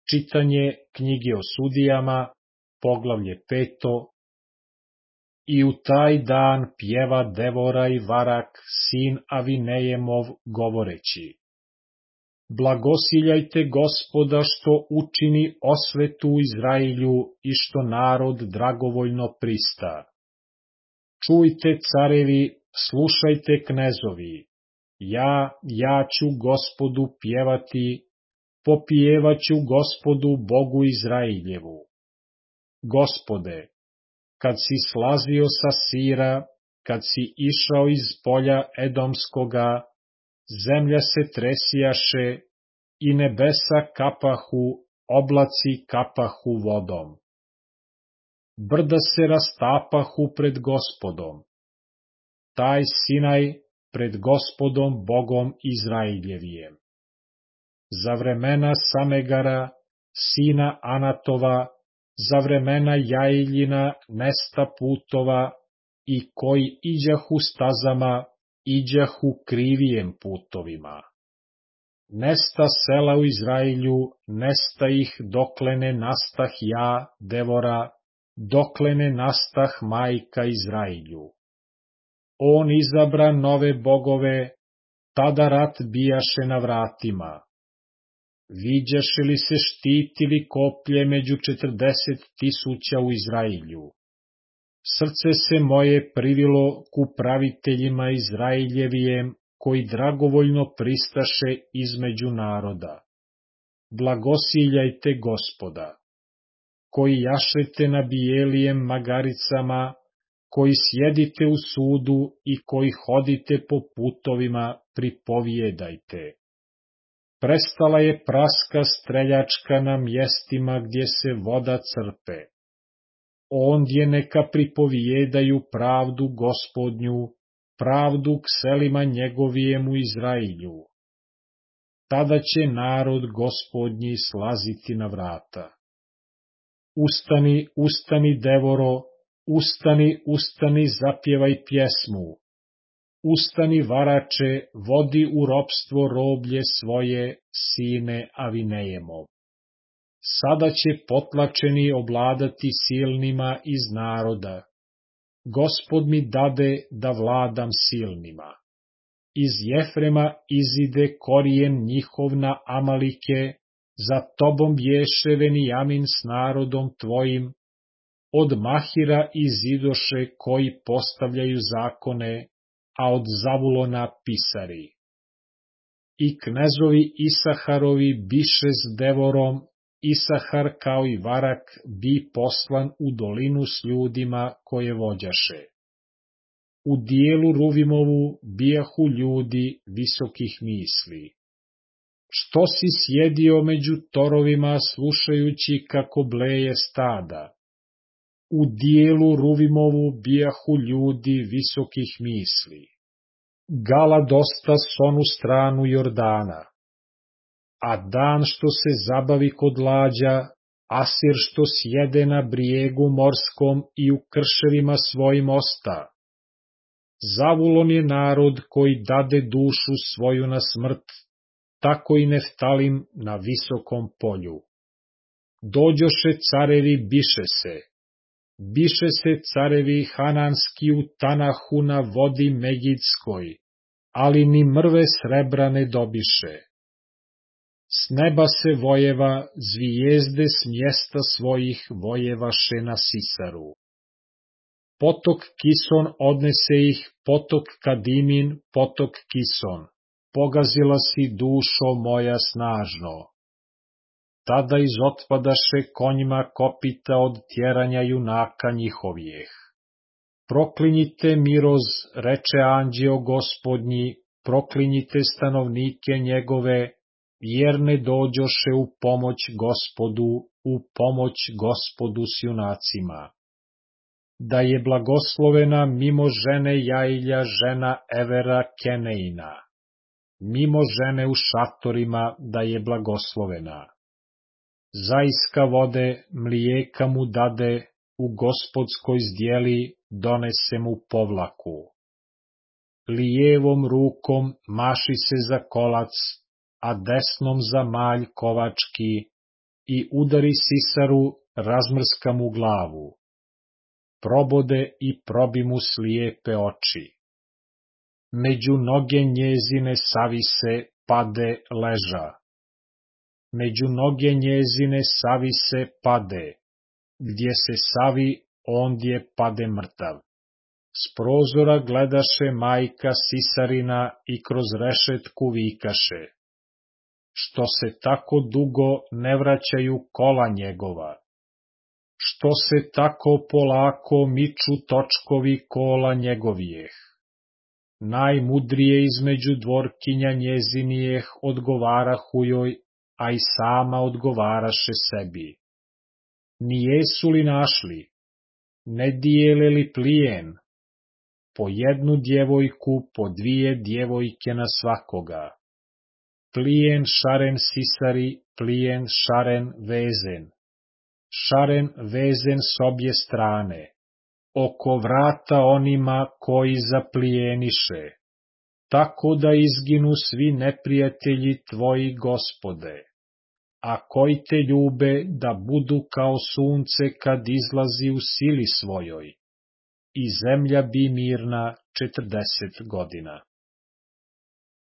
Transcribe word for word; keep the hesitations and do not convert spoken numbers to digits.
Čitanje knjige o sudijama, poglavlje peto. I u taj dan pjeva Devora i Varak, sin Avinejemov, govoreći: Blagosiljajte Gospoda što učini osvetu u Izrailju i što narod dragovoljno prista. Čujte, carevi, slušajte, knezovi, ja, ja ću Gospodu pjevati, popjevaću Gospodu Bogu Izrailjevu. Gospode, kad si slazio sa Sira, kad si išao iz polja Edomskoga, zemlja se tresijaše i nebesa kapahu, oblaci kapahu vodom. Brda se rastapahu pred Gospodom, taj Sinaj pred Gospodom Bogom Izrailjevijem. Za vremena Samegara, sina Anatova, za vremena Jailjina nesta putova, i koji iđahu stazama, iđahu krivijem putovima. Nesta sela u Izrailju, nesta ih dokle ne nastah ja, Devora, dokle ne nastah majka Izrailju. On izabra nove bogove, tada rat bijaše na vratima. Viđaše li se štitili koplje među četrdeset tisuća u Izrailju? Srce se moje privilo ku praviteljima Izrailjevijem, koji dragovoljno pristaše između naroda. Blagosiljajte Gospoda, koji jašete na bijelijem magaricama, koji sjedite u sudu i koji hodite po putovima, pripovijedajte. Prestala je praska streljačka na mjestima gdje se voda crpe. Ondje neka pripovijedaju pravdu Gospodnju, pravdu k selima njegovijem u Izrailju. Tada će narod Gospodnji slaziti na vrata. Ustani, ustani, Devoro, ustani, ustani, zapjevaj pjesmu. Ustani, Varače, vodi u ropstvo roblje svoje, sine Avinejemov. Sada će potlačeni ovladati silnima iz naroda. Gospod mi dade da vladam silnima. Iz Jefrema izide korijen njihov na Amalike, za tobom bješe Venijamin s narodom tvojim. Od Mahira izidoše koji postavljaju zakone, a od Zavulona pisari. I knezovi Isaharovi biše s Devorom, Isahar kao i Varak bi poslan u dolinu s ljudima koje vođaše. U dijelu Ruvimovu bijahu ljudi visokih misli. Što si sjedio među torovima slušajući kako bleje stada? U dijelu Ruvimovu bijahu ljudi visokih misli. Gala dosta s onu stranu Jordana. A dan što se zabavi kod lađa, Asir što sjede na brijegu morskom i u krševima svojim osta. Zavulon je narod koji dade dušu svoju na smrt, tako i Neftalim na visokom polju. Dođoše carevi biše se, biše se carevi hananski u Tanahu na vodi Megidskoj, ali ni mrve srebra ne dobiše. S neba se vojeva, zvijezde s mjesta svojih vojevaše na Sisaru. Potok Kison odnese ih, potok Kadimin, potok Kison, pogazila si dušo moja snažno. Tada izotpadaše konjima kopita od tjeranja junaka njihovijeh. Proklinjite Miroz, reče anđeo Gospodnji, proklinjite stanovnike njegove, jer ne dođoše u pomoć Gospodu, u pomoć Gospodu s junacima. Da je blagoslovena mimo žene Jailja žena Evera Keneina, mimo žene u šatorima da je blagoslovena. Zaiska vode, mlijeka mu dade, u gospodskoj zdjeli donese mu povlaku. Lijevom rukom maši se za kolac, a desnom za malj kovački, i udari Sisaru, razmrska mu glavu. Probode i probi mu slijepe oči. Među noge njezine savise pade leža. Među noge njezine savise pade, gdje se savi, ondje pade mrtav. S prozora gledaše majka Sisarina i kroz rešetku vikaše: što se tako dugo ne vraćaju kola njegova? Što se tako polako miču točkovi kola njegovijeh? Najmudrije između dvorkinja njezinijeh odgovarahu joj, a i sama odgovaraše sebi. Nijesu li našli? Ne dijele li plijen? Po jednu djevojku, po dvije djevojke na svakoga. Plijen šaren Sisari, plijen šaren vezen. Šaren vezen s obje strane, oko vrata onima koji zaplijeniše, tako da izginu svi neprijatelji tvoji, Gospode, a koji te ljube da budu kao sunce kad izlazi u sili svojoj, i zemlja bi mirna četrdeset godina.